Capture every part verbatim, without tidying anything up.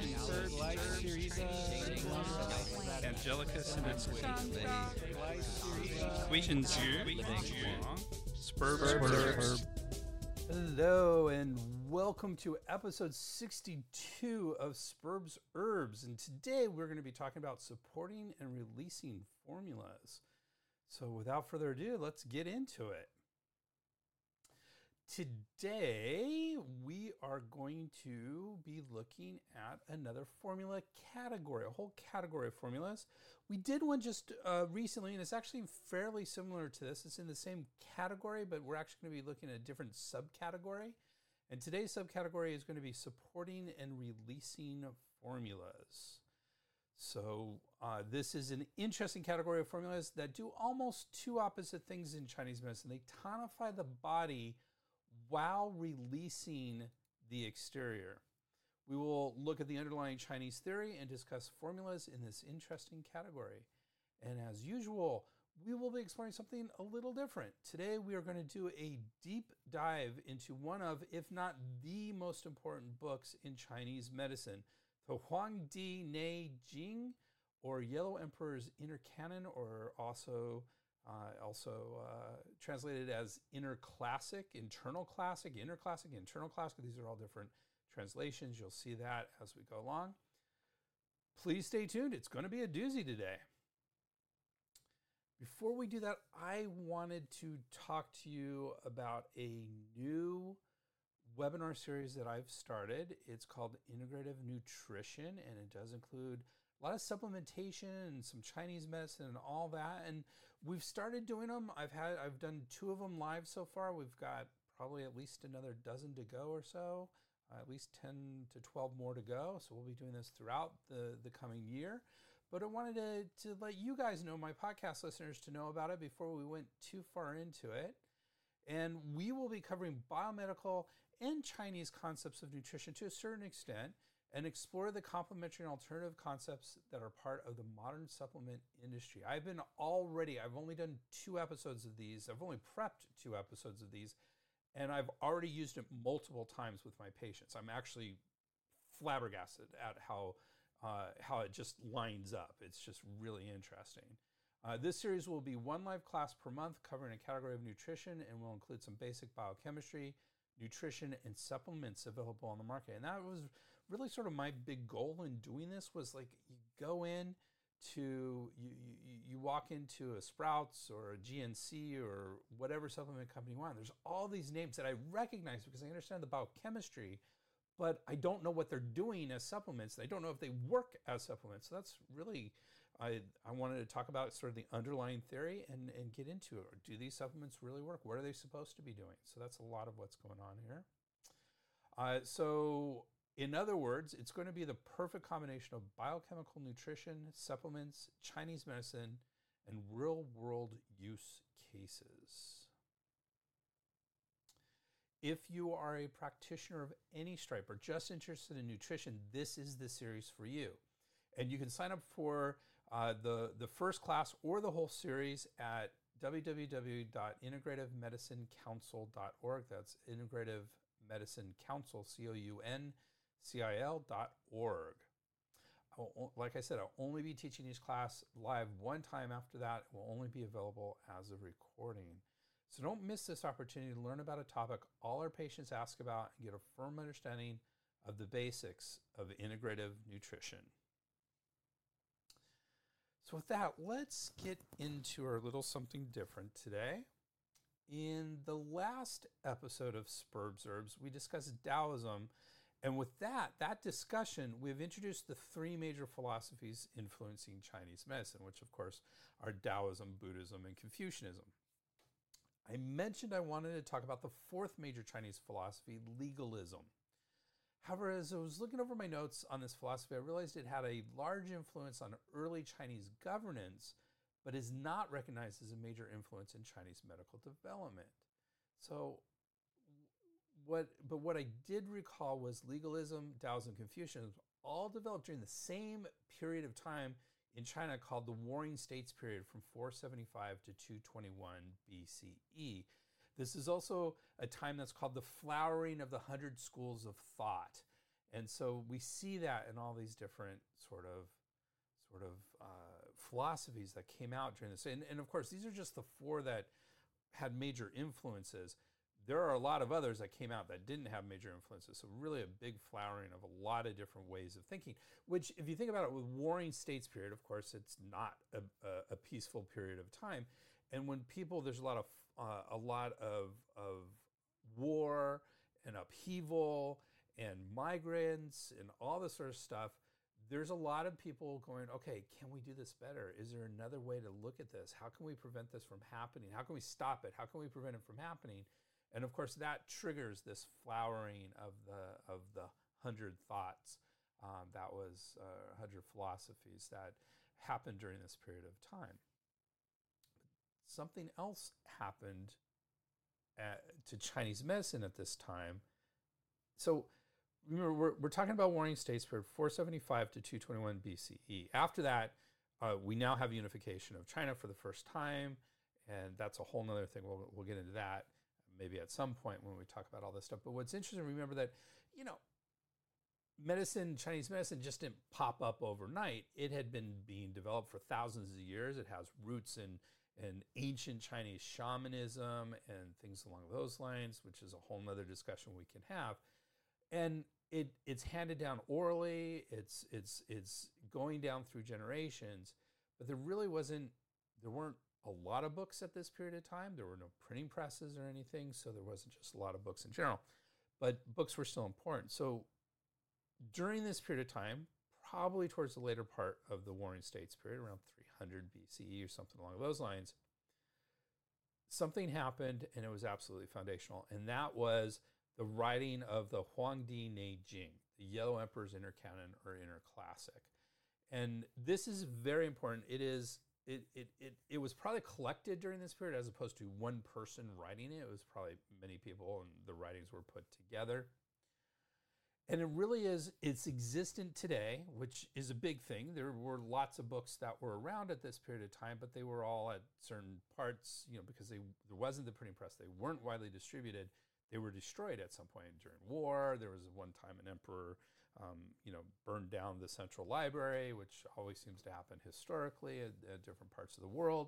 Angelica Spurb. Hello and welcome to episode sixty-two of Spurbs Herbs. And today we're going to be talking about supporting and releasing formulas. So without further ado, let's get into it. Today we are going to be looking at another formula category, a whole category of formulas. We did one just uh, recently, and it's actually fairly similar to this. It's in the same category, but we're actually going to be looking at a different subcategory. And today's subcategory is going to be supporting and releasing formulas. So uh, this is an interesting category of formulas that do almost two opposite things in Chinese medicine. They tonify the body while releasing the exterior. We will look at the underlying Chinese theory and discuss formulas in this interesting category. And as usual, we will be exploring something a little different. Today, we are going to do a deep dive into one of, if not the most important books in Chinese medicine, the Huangdi Ne Jing, or Yellow Emperor's Inner Canon, or also Uh, also uh, translated as inner classic, internal classic, inner classic, internal classic. These are all different translations. You'll see that as we go along. Please stay tuned. It's going to be a doozy today. Before we do that, I wanted to talk to you about a new webinar series that I've started. It's called Integrative Nutrition, and it does include a lot of supplementation and some Chinese medicine and all that. And we've started doing them. I've had, I've done two of them live so far. We've got probably at least another dozen to go or so, uh, at least ten to twelve more to go. So we'll be doing this throughout the, the coming year. But I wanted to, to let you guys know, my podcast listeners, to know about it before we went too far into it. And we will be covering biomedical and Chinese concepts of nutrition to a certain extent, and explore the complementary and alternative concepts that are part of the modern supplement industry. I've been already, I've only done two episodes of these. I've only prepped two episodes of these, and I've already used it multiple times with my patients. I'm actually flabbergasted at how, uh, how it just lines up. It's just really interesting. Uh, this series will be one live class per month covering a category of nutrition, and will include some basic biochemistry, nutrition, and supplements available on the market. And that was really sort of my big goal in doing this, was like, you go in to, you, you, you walk into a Sprouts or a G N C or whatever supplement company you want. There's all these names that I recognize because I understand the biochemistry, but I don't know what they're doing as supplements. I don't know if they work as supplements. So that's really, I, I wanted to talk about sort of the underlying theory and, and get into it. Do these supplements really work? What are they supposed to be doing? So that's a lot of what's going on here. Uh, so in other words, it's going to be the perfect combination of biochemical nutrition, supplements, Chinese medicine, and real-world use cases. If you are a practitioner of any stripe or just interested in nutrition, this is the series for you. And you can sign up for uh, the, the first class or the whole series at w w w dot integrative medicine council dot org. That's Integrative Medicine Council, C O U N C I L dot org. I'll, like I said, I'll only be teaching each class live one time. After that, it will only be available as a recording. So don't miss this opportunity to learn about a topic all our patients ask about and get a firm understanding of the basics of integrative nutrition. So with that, let's get into our little something different today. In the last episode of Spurbs Herbs, we discussed Taoism. And with that, that discussion, we've introduced the three major philosophies influencing Chinese medicine, which of course are Taoism, Buddhism, and Confucianism. I mentioned I wanted to talk about the fourth major Chinese philosophy, legalism. However, as I was looking over my notes on this philosophy, I realized it had a large influence on early Chinese governance, but is not recognized as a major influence in Chinese medical development. So What, but what I did recall was legalism, Taoism, Confucianism all developed during the same period of time in China called the Warring States period from four seventy-five to two twenty-one B C E. This is also a time that's called the flowering of the hundred schools of thought. And so we see that in all these different sort of sort of uh, philosophies that came out during this. And, and of course, these are just the four that had major influences. There are a lot of others that came out that didn't have major influences. So really a big flowering of a lot of different ways of thinking, which if you think about it with Warring States period, of course, it's not a, a, a peaceful period of time. And when people, there's a lot of, uh, a lot of, of war and upheaval and migrants and all this sort of stuff, there's a lot of people going, okay, can we do this better? Is there another way to look at this? How can we prevent this from happening? How can we stop it? How can we prevent it from happening? And of course, that triggers this flowering of the of the hundred thoughts. Um, that was uh, hundred philosophies that happened during this period of time. Something else happened at, to Chinese medicine at this time. So remember, we're, we're talking about Warring States period four seventy-five to two twenty-one B C E. After that, uh, we now have unification of China for the first time, and that's a whole nother thing. We'll, we'll get into that maybe at some point when we talk about all this stuff. But what's interesting, remember that, you know, medicine, Chinese medicine just didn't pop up overnight. It had been being developed for thousands of years. It has roots in, in ancient Chinese shamanism and things along those lines, which is a whole nother discussion we can have. And it it's handed down orally, it's it's it's going down through generations, but there really wasn't, there weren't a lot of books at this period of time. There were no printing presses or anything, so there wasn't just a lot of books in general, but books were still important. So during this period of time, probably towards the later part of the Warring States period, around three hundred B C E or something along those lines, something happened and it was absolutely foundational, and that was the writing of the Huangdi Neijing, the Yellow Emperor's Inner Canon or Inner Classic. And this is very important. It is It, it, it, it was probably collected during this period as opposed to one person writing it. It was probably many people, and the writings were put together. And it really is, it's existent today, which is a big thing. There were lots of books that were around at this period of time, but they were all at certain parts, you know, because they, there wasn't the printing press. They weren't widely distributed. They were destroyed at some point during war. There was one time an emperor Um, you know, burned down the central library, which always seems to happen historically at, at different parts of the world.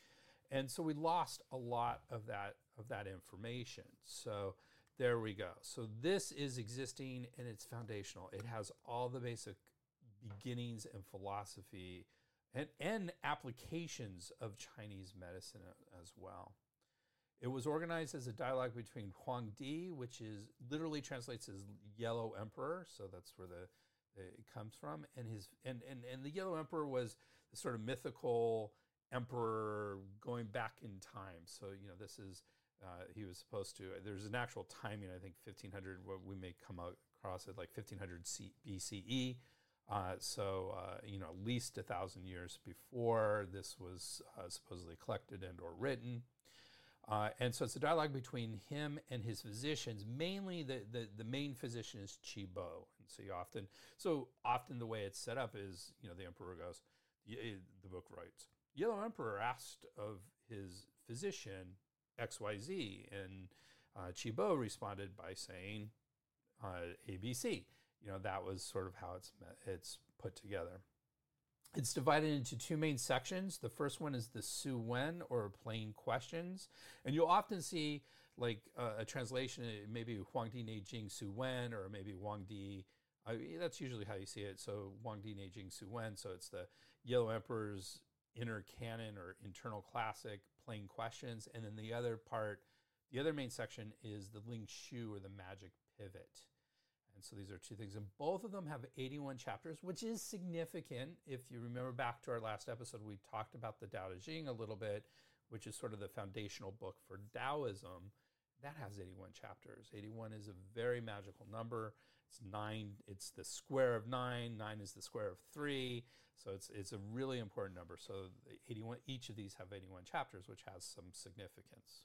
And so we lost a lot of that of that information. So there we go. So this is existing and it's foundational. It has all the basic beginnings and philosophy and, and applications of Chinese medicine as well. It was organized as a dialogue between Huangdi, which is literally translates as Yellow Emperor, so that's where the, the it comes from, and his and, and and the Yellow Emperor was the sort of mythical emperor going back in time. So you know this is uh, he was supposed to. There's an actual timing, I think fifteen hundred. What we may come across it like fifteen hundred B C E. Uh, so uh, you know at least a thousand years before this was uh, supposedly collected and or written. Uh, and so it's a dialogue between him and his physicians. Mainly, the, the, the main physician is Qi Bo. And so you often, so often the way it's set up is, you know, the emperor goes, the book writes, Yellow Emperor asked of his physician X Y Z, and uh, Qi Bo responded by saying uh, A B C. You know, that was sort of how it's it's put together. It's divided into two main sections. The first one is the Su Wen, or plain questions. And you'll often see like uh, a translation, maybe Huangdi Neijing Su Wen, or maybe Huangdi, uh, that's usually how you see it. So Huangdi Neijing Su Wen, so it's the Yellow Emperor's Inner Canon or Internal Classic, plain questions. And then the other part, the other main section is the Ling Shu, or the Magic Pivot. And so these are two things. And both of them have eighty-one chapters, which is significant. If you remember back to our last episode, we talked about the Tao Te Ching a little bit, which is sort of the foundational book for Taoism. That has eighty-one chapters. eighty-one is a very magical number. It's nine, it's the square of nine. Nine is the square of three. So it's it's a really important number. So the eighty-one, each of these have eighty-one chapters, which has some significance.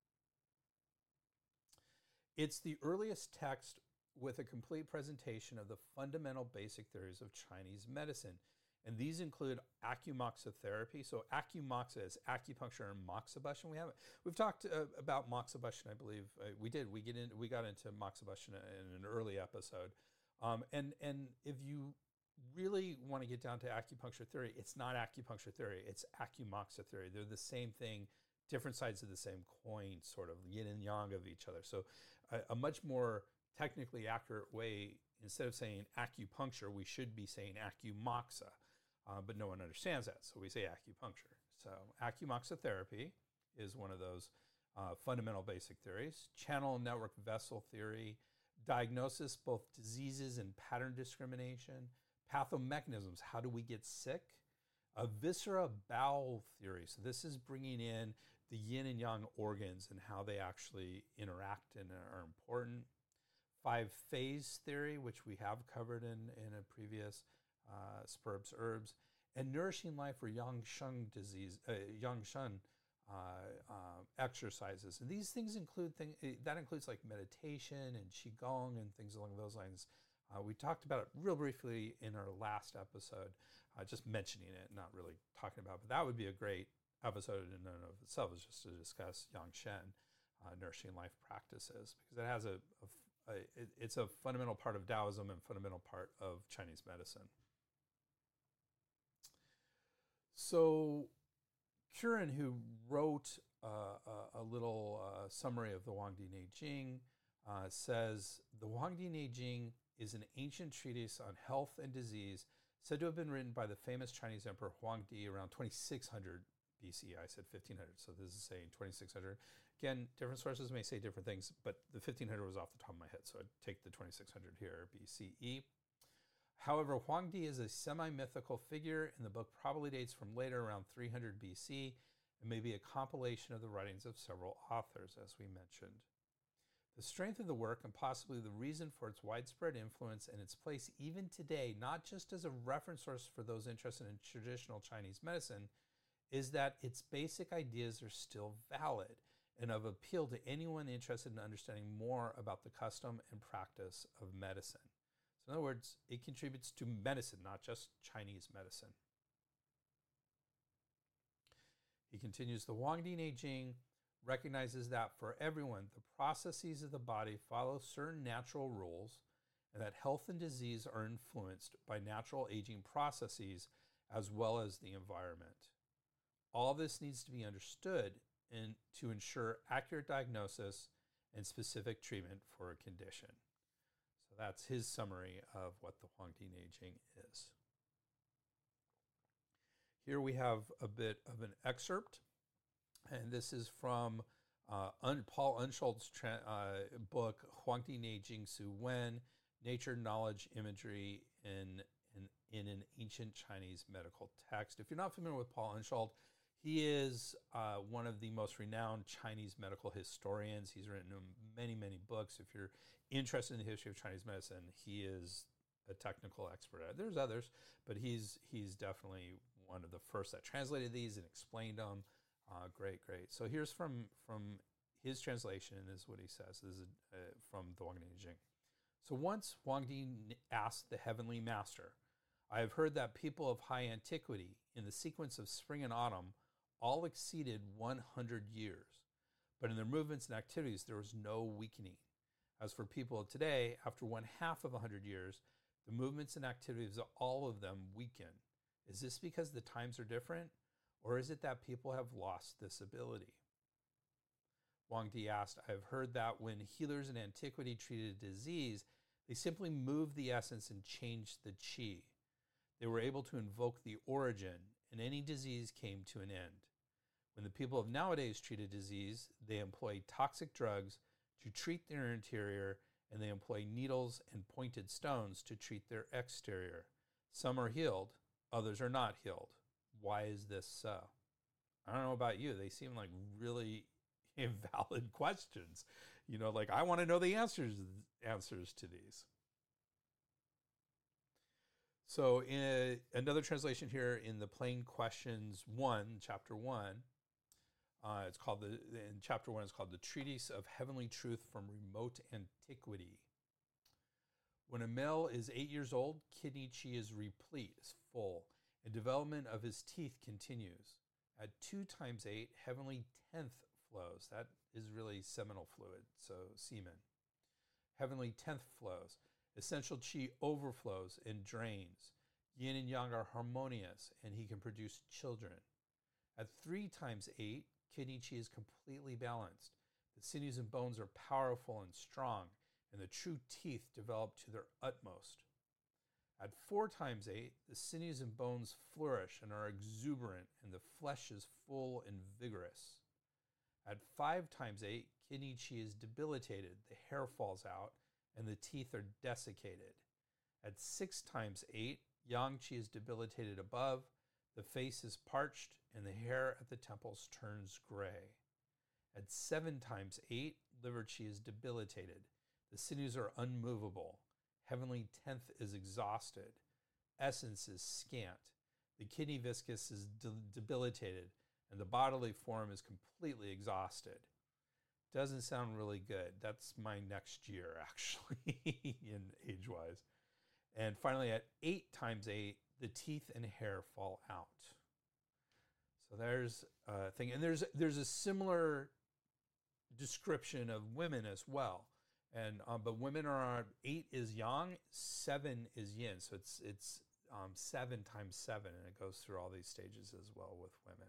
It's the earliest text with a complete presentation of the fundamental basic theories of Chinese medicine. And these include acumoxotherapy. So acumoxa is acupuncture and moxibustion. We haven't, we've talked uh, about moxibustion, I believe. Uh, we did, we, get in, we got into moxibustion in an early episode. Um, and, and if you really want to get down to acupuncture theory, it's not acupuncture theory, it's acumoxa theory. They're the same thing, different sides of the same coin, sort of yin and yang of each other. So a, a much more technically accurate way, instead of saying acupuncture, we should be saying acumoxa, uh, but no one understands that, so we say acupuncture. So acumoxa therapy is one of those uh, fundamental basic theories. Channel network vessel theory, diagnosis, both diseases and pattern discrimination, pathomechanisms, how do we get sick? A viscera bowel theory. So this is bringing in the yin and yang organs and how they actually interact and are important. Five phase theory, which we have covered in, in a previous uh, Spurbs Herbs, and nourishing life or Yang Sheng disease, uh, Yang Shen uh, uh, exercises. And these things include things, that includes like meditation and Qigong and things along those lines. Uh, we talked about it real briefly in our last episode, uh, just mentioning it, not really talking about it, but that would be a great episode in and of itself, is just to discuss Yang Shen, uh, nourishing life practices, because it has a, a Uh, it, it's a fundamental part of Taoism and fundamental part of Chinese medicine. So Curran, who wrote uh, a, a little uh, summary of the Huangdi Neijing, uh, says, the Huangdi Neijing is an ancient treatise on health and disease said to have been written by the famous Chinese Emperor Huangdi around twenty-six hundred B C. I said fifteen hundred, so this is saying twenty-six hundred. Again, different sources may say different things, but the fifteen hundred was off the top of my head, so I'd take the twenty-six hundred here, B C E. However, Huangdi is a semi-mythical figure, and the book probably dates from later, around three hundred B C, and may be a compilation of the writings of several authors, as we mentioned. The strength of the work, and possibly the reason for its widespread influence and its place even today, not just as a reference source for those interested in traditional Chinese medicine, is that its basic ideas are still valid and of appeal to anyone interested in understanding more about the custom and practice of medicine. So in other words, it contributes to medicine, not just Chinese medicine. He continues, the Huangdi Neijing recognizes that for everyone, the processes of the body follow certain natural rules, and that health and disease are influenced by natural aging processes as well as the environment. All this needs to be understood in, to ensure accurate diagnosis and specific treatment for a condition. So that's his summary of what the Huangdi Neijing is. Here we have a bit of an excerpt, and this is from uh, Un- Paul Unschold's tra- uh, book, Huangdi Neijing Su Wen, Nature, Knowledge, Imagery in, in, in an Ancient Chinese Medical Text. If you're not familiar with Paul Unschold, he is uh, one of the most renowned Chinese medical historians. He's written many, many books. If you're interested in the history of Chinese medicine, he is a technical expert. There's others, but he's he's definitely one of the first that translated these and explained them. Uh, great, great. So here's from, from his translation, and this is what he says. This is uh, from the Huangdi Neijing. So once Huangdi asked the heavenly master, I have heard that people of high antiquity, in the sequence of spring and autumn, all exceeded one hundred years, but in their movements and activities there was no weakening. As for people of today, after one half of one hundred years, the movements and activities of all of them weaken. Is this because the times are different, or is it that people have lost this ability? Huangdi asked, I have heard that when healers in antiquity treated a disease, they simply moved the essence and changed the qi. They were able to invoke the origin, and any disease came to an end. When the people of nowadays treat a disease, they employ toxic drugs to treat their interior, and they employ needles and pointed stones to treat their exterior. Some are healed, others are not healed. Why is this so? I don't know about you. They seem like really invalid questions. You know, like I want to know the answers answers to these. So in another translation here in the Plain Questions one, chapter one, uh, it's called the, in chapter one, it's called The Treatise of Heavenly Truth from Remote Antiquity. When a male is eight years old, kidney qi is replete, is full, and development of his teeth continues. At two times eight, heavenly tenth flows. That is really seminal fluid, so semen. Heavenly tenth flows. Essential qi overflows and drains. Yin and yang are harmonious, and he can produce children. At three times eight, kidney qi is completely balanced. The sinews and bones are powerful and strong, and the true teeth develop to their utmost. At four times eight, the sinews and bones flourish and are exuberant, and the flesh is full and vigorous. At five times eight, kidney qi is debilitated, the hair falls out, and the teeth are desiccated. At six times eight, yang qi is debilitated above, the face is parched, and the hair at the temples turns gray. At seven times eight, liver qi is debilitated, the sinews are unmovable, heavenly tenth is exhausted, essence is scant, the kidney viscus is de- debilitated, and the bodily form is completely exhausted. Doesn't sound really good. That's my next year, actually, in age-wise. And finally, at eight times eight, the teeth and hair fall out. So there's a thing. And there's there's a similar description of women as well. And um, but women are, eight is yang, seven is yin. So it's, it's um, seven times seven, and it goes through all these stages as well with women.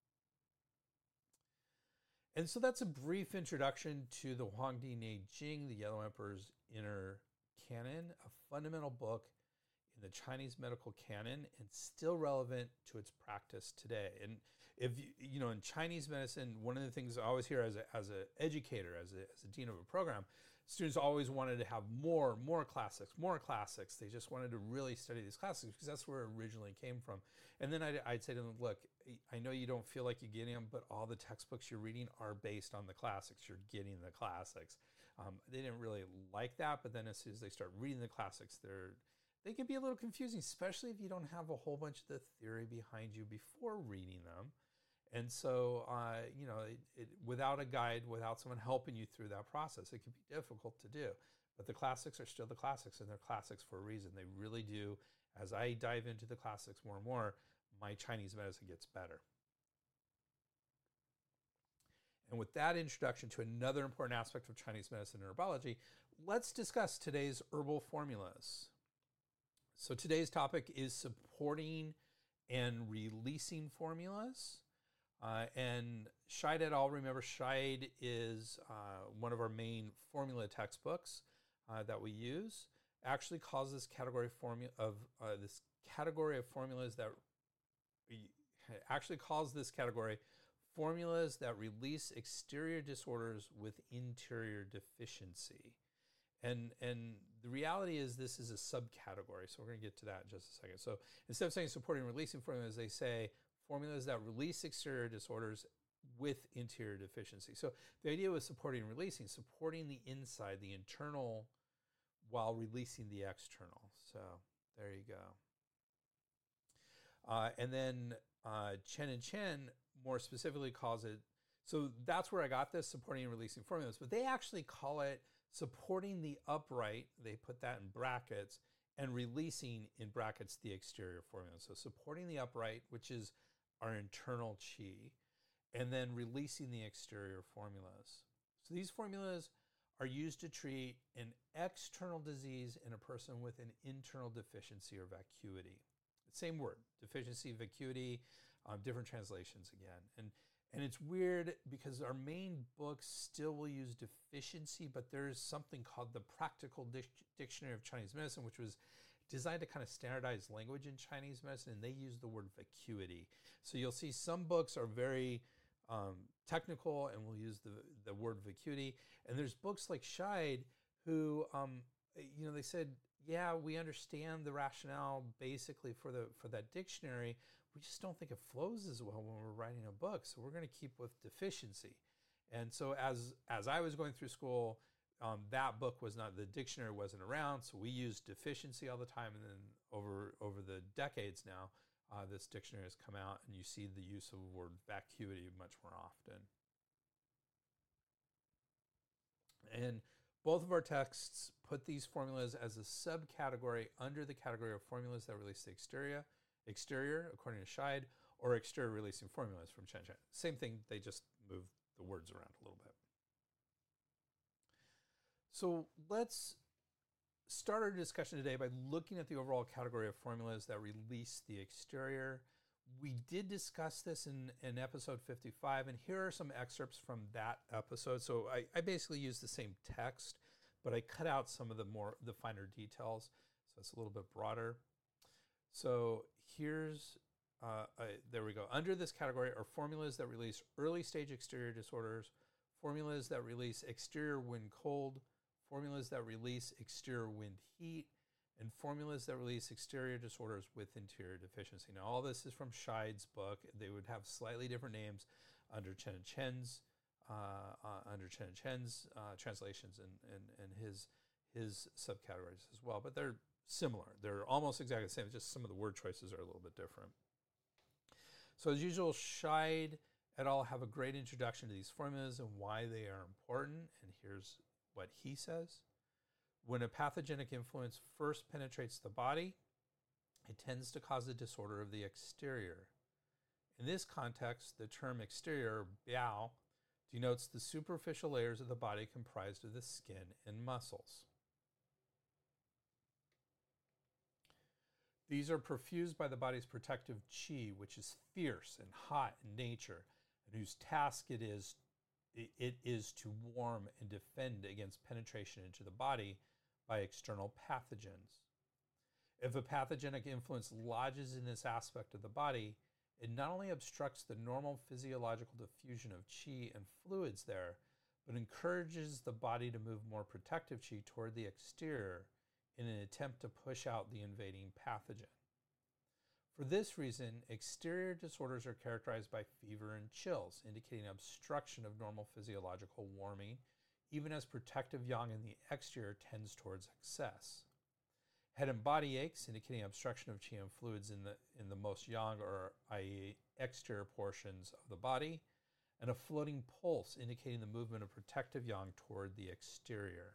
And so that's a brief introduction to the Huangdi Neijing, the Yellow Emperor's Inner Canon, a fundamental book in the Chinese medical canon and still relevant to its practice today. And if you, you know, in Chinese medicine, one of the things I always hear as a, as an educator, as a, as a dean of a program, students always wanted to have more, more classics, more classics. They just wanted to really study these classics because that's where it originally came from. And then I'd, I'd say to them, look, I know you don't feel like you're getting them, but all the textbooks you're reading are based on the classics. You're getting the classics. Um, they didn't really like that, but then as soon as they start reading the classics, they're, they can be a little confusing, especially if you don't have a whole bunch of the theory behind you before reading them. And so, uh, you know, it, it, without a guide, without someone helping you through that process, it can be difficult to do. But the classics are still the classics, and they're classics for a reason. They really do. As I dive into the classics more and more, my Chinese medicine gets better. And with that introduction to another important aspect of Chinese medicine and herbology, let's discuss today's herbal formulas. So today's topic is supporting and releasing formulas. Uh, and Scheid et al., remember Scheid is uh, one of our main formula textbooks uh, that we use, actually calls this category formula of uh, this category of formulas that actually calls this category formulas that release exterior disorders with interior deficiency. And, and the reality is this is a subcategory, so we're going to get to that in just a second. So instead of saying supporting and releasing formulas, they say formulas that release exterior disorders with interior deficiency. So the idea was supporting and releasing, supporting the inside, the internal, while releasing the external. So there you go. Uh, and then uh, Chen and Chen more specifically calls it, so that's where I got this, supporting and releasing formulas, but they actually call it supporting the upright, they put that in brackets, and releasing in brackets the exterior formula. So supporting the upright, which is our internal qi, and then releasing the exterior formulas. So these formulas are used to treat an external disease in a person with an internal deficiency or vacuity. Same word, deficiency, vacuity, um, different translations again. And, and it's weird because our main books still will use deficiency, but there's something called the Practical Dic- Dictionary of Chinese Medicine, which was designed to kind of standardize language in Chinese medicine, and they use the word vacuity. So you'll see some books are very um, technical and will use the, the word vacuity. And there's books like Scheid who, um, you know, they said, yeah, we understand the rationale basically for the for that dictionary. We just don't think it flows as well when we're writing a book. So we're going to keep with deficiency. And so as as I was going through school, um, that book was not, the dictionary wasn't around. So we used deficiency all the time. And then over, over the decades now, uh, this dictionary has come out and you see the use of the word vacuity much more often. And both of our texts put these formulas as a subcategory under the category of formulas that release the exterior, exterior according to Scheid, or exterior releasing formulas from Chen Chen. Same thing, they just move the words around a little bit. So let's start our discussion today by looking at the overall category of formulas that release the exterior. We did discuss this in, in episode fifty-five, and here are some excerpts from that episode. So I, I basically used the same text, but I cut out some of the more the finer details, so it's a little bit broader. So here's, uh, uh, there we go. Under this category are formulas that release early stage exterior disorders, formulas that release exterior wind cold, formulas that release exterior wind heat, and formulas that release exterior disorders with interior deficiency. Now, all this is from Scheid's book. They would have slightly different names under Chen and Chen's, uh, uh, under Chen and Chen's uh, translations and, and, and his, his subcategories as well, but they're similar. They're almost exactly the same, just some of the word choices are a little bit different. So as usual, Scheid et al. Have a great introduction to these formulas and why they are important, and here's what he says. When a pathogenic influence first penetrates the body, it tends to cause a disorder of the exterior. In this context, the term exterior, biao, denotes the superficial layers of the body comprised of the skin and muscles. These are perfused by the body's protective qi, which is fierce and hot in nature, and whose task it is, it is to warm and defend against penetration into the body by external pathogens. If a pathogenic influence lodges in this aspect of the body, it not only obstructs the normal physiological diffusion of qi and fluids there, but encourages the body to move more protective qi toward the exterior in an attempt to push out the invading pathogen. For this reason, exterior disorders are characterized by fever and chills, indicating obstruction of normal physiological warming, even as protective yang in the exterior tends towards excess. Head and body aches, indicating obstruction of qi and fluids in the, in the most yang, or that is exterior portions of the body, and a floating pulse, indicating the movement of protective yang toward the exterior.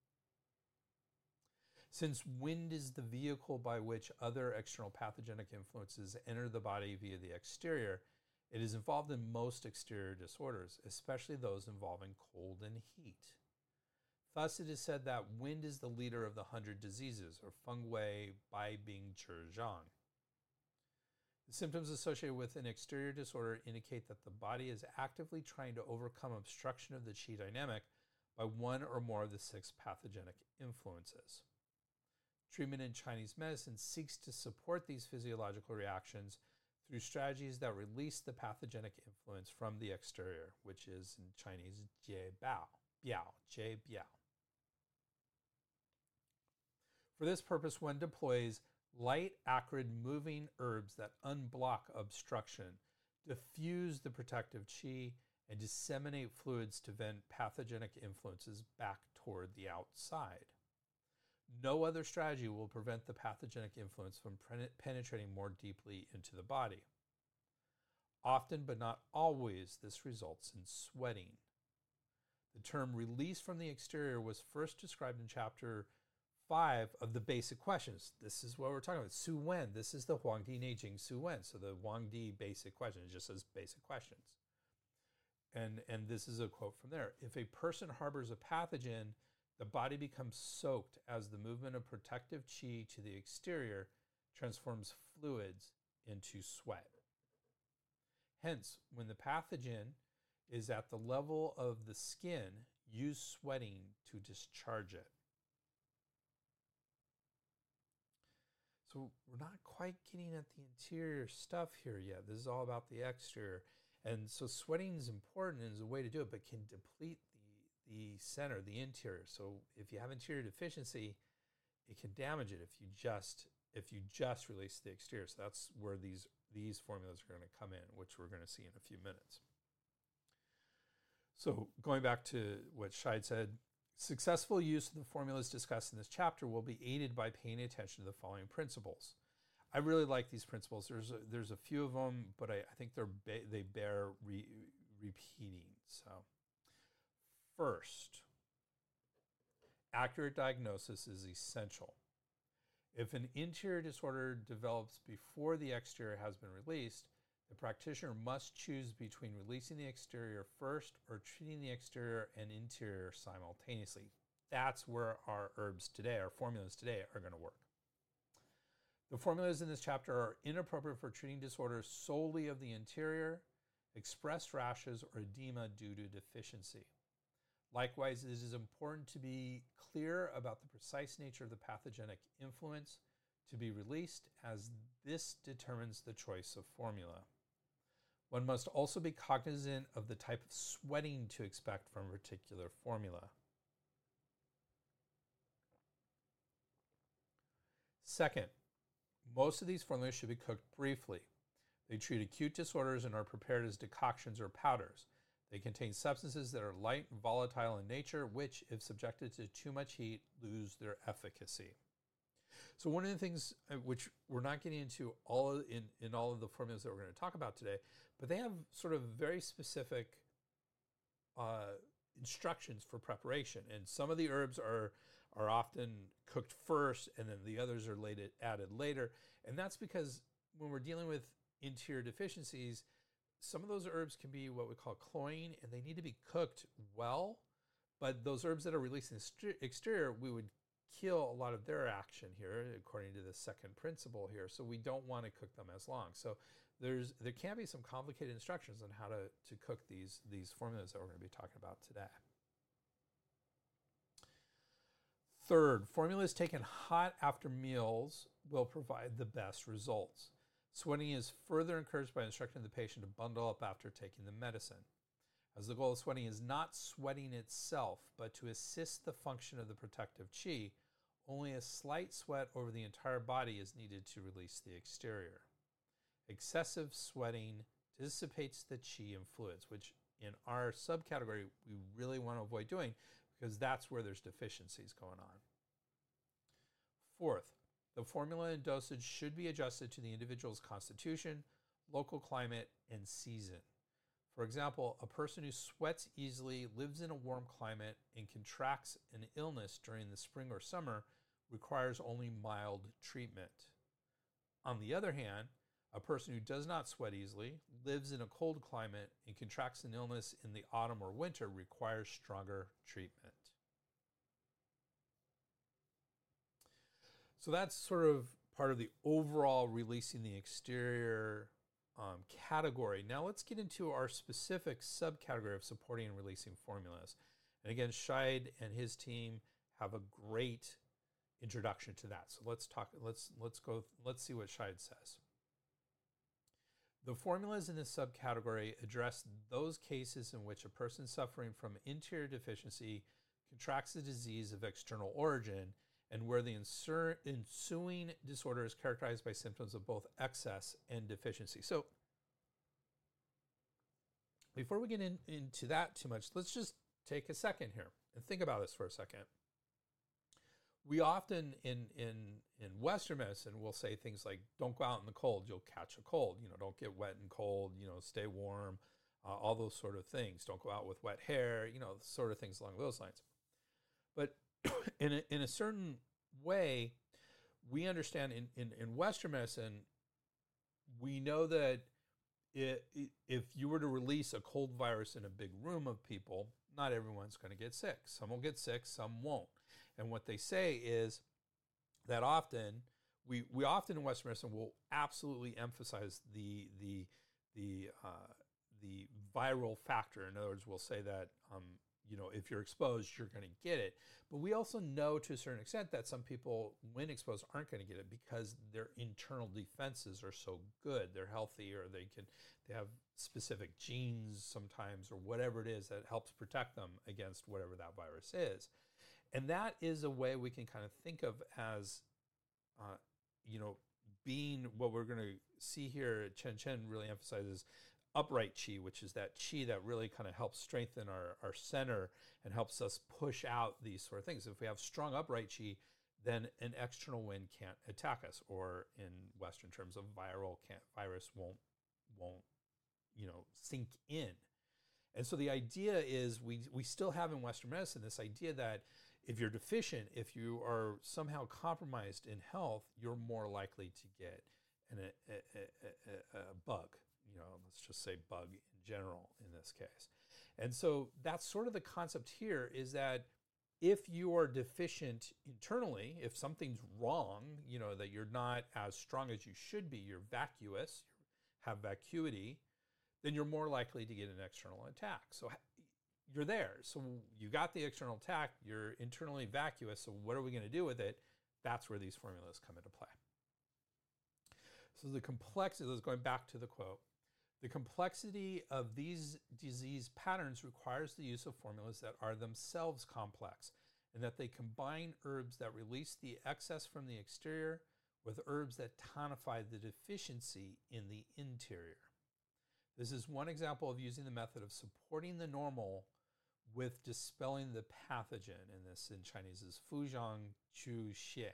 Since wind is the vehicle by which other external pathogenic influences enter the body via the exterior, it is involved in most exterior disorders, especially those involving cold and heat. Thus, it is said that wind is the leader of the hundred diseases, or feng wei bai bing zhi zhang. The symptoms associated with an exterior disorder indicate that the body is actively trying to overcome obstruction of the qi dynamic by one or more of the six pathogenic influences. Treatment in Chinese medicine seeks to support these physiological reactions through strategies that release the pathogenic influence from the exterior, which is in Chinese jie bao, biao, jie biao. For this purpose, one deploys light, acrid, moving herbs that unblock obstruction, diffuse the protective qi, and disseminate fluids to vent pathogenic influences back toward the outside. No other strategy will prevent the pathogenic influence from penetrating more deeply into the body. Often, but not always, this results in sweating. The term release from the exterior was first described in chapter five of the basic questions. This is what we're talking about. Su Wen. This is the Huangdi Neijing Su Wen. So the Huangdi basic question, it just says basic questions. And, and this is a quote from there. If a person harbors a pathogen, the body becomes soaked as the movement of protective qi to the exterior transforms fluids into sweat. Hence, when the pathogen is at the level of the skin, use sweating to discharge it. So we're not quite getting at the interior stuff here yet. This is all about the exterior. And so sweating is important and is a way to do it, but can deplete the, the center, the interior. So if you have interior deficiency, it can damage it if you just if you just release the exterior. So that's where these, these formulas are going to come in, which we're going to see in a few minutes. So going back to what Scheid said, successful use of the formulas discussed in this chapter will be aided by paying attention to the following principles. I really like these principles. There's a, there's a few of them, but I, I think they're ba- they bear re- repeating. So first, accurate diagnosis is essential. If an interior disorder develops before the exterior has been released, the practitioner must choose between releasing the exterior first or treating the exterior and interior simultaneously. that's where our herbs today, our formulas today, are going to work. The formulas in this chapter are inappropriate for treating disorders solely of the interior, expressed rashes, or edema due to deficiency. Likewise, it is important to be clear about the precise nature of the pathogenic influence to be released, as this determines the choice of formula. One must also be cognizant of the type of sweating to expect from a particular formula. Second, most of these formulas should be cooked briefly. They treat acute disorders and are prepared as decoctions or powders. They contain substances that are light and volatile in nature, which, if subjected to too much heat, lose their efficacy. So one of the things which we're not getting into all of, in, in all of the formulas that we're going to talk about today, but they have sort of very specific uh, instructions for preparation. And some of the herbs are, are often cooked first, and then the others are later, added later. And that's because when we're dealing with interior deficiencies, some of those herbs can be what we call cloying, and they need to be cooked well. But those herbs that are released in the exterior, we would kill a lot of their action here, according to the second principle here. So we don't want to cook them as long. So there's there can be some complicated instructions on how to, to cook these, these formulas that we're going to be talking about today. Third, formulas taken hot after meals will provide the best results. Sweating is further encouraged by instructing the patient to bundle up after taking the medicine, as the goal of sweating is not sweating itself, but to assist the function of the protective qi. Only a slight sweat over the entire body is needed to release the exterior. Excessive sweating dissipates the qi and fluids, which in our subcategory we really want to avoid doing, because that's where there's deficiencies going on. Fourth, the formula and dosage should be adjusted to the individual's constitution, local climate, and season. For example, a person who sweats easily, lives in a warm climate, and contracts an illness during the spring or summer requires only mild treatment. On the other hand, a person who does not sweat easily, lives in a cold climate, and contracts an illness in the autumn or winter requires stronger treatment. So that's sort of part of the overall releasing the exterior um, category. Now let's get into our specific subcategory of supporting and releasing formulas. And again, Scheid and his team have a great introduction to that. So let's talk, let's, let's go, let's see what Scheid says. The formulas in this subcategory address those cases in which a person suffering from interior deficiency contracts a disease of external origin, and where the ensuing disorder is characterized by symptoms of both excess and deficiency. So before we get in, into that too much, let's just take a second here and think about this for a second. We often in, in, in Western medicine will say things like, don't go out in the cold, you'll catch a cold. You know, don't get wet and cold, you know, stay warm, uh, all those sort of things. Don't go out with wet hair, you know, sort of things along those lines. But in a, in a certain way, we understand in, in, in Western medicine, we know that it, it, if you were to release a cold virus in a big room of people, not everyone's going to get sick. Some will get sick, some won't. And what they say is that often, we, we often in Western medicine will absolutely emphasize the, the, the, uh, the viral factor. In other words, we'll say that um, you know, if you're exposed, you're going to get it. But we also know to a certain extent that some people, when exposed, aren't going to get it because their internal defenses are so good. They're healthy, or they can they have specific genes sometimes, or whatever it is that helps protect them against whatever that virus is. And that is a way we can kind of think of as, uh, you know, being what we're going to see here. Chen Chen really emphasizes upright qi, which is that qi that really kind of helps strengthen our, our center and helps us push out these sort of things. If we have strong upright qi, then an external wind can't attack us, or in Western terms, a viral can't, virus won't, won't, you know, sink in. And so the idea is we, we still have in Western medicine this idea that if you're deficient, if you are somehow compromised in health, you're more likely to get an, a, a, a, a bug. You know, let's just say bug in general in this case. And so that's sort of the concept here, is that If you are deficient internally, if something's wrong, you know, that you're not as strong as you should be, you're vacuous, have vacuity, then you're more likely to get an external attack. So you're there. So you got the external attack, you're internally vacuous. So what are we going to do with it? That's where these formulas come into play. So the complexity, let's going back to the quote, the complexity of these disease patterns requires the use of formulas that are themselves complex and that they combine herbs that release the excess from the exterior with herbs that tonify the deficiency in the interior. This is one example of using the method of supporting the normal with dispelling the pathogen, and this in Chinese is Fuzhang Chu Xie.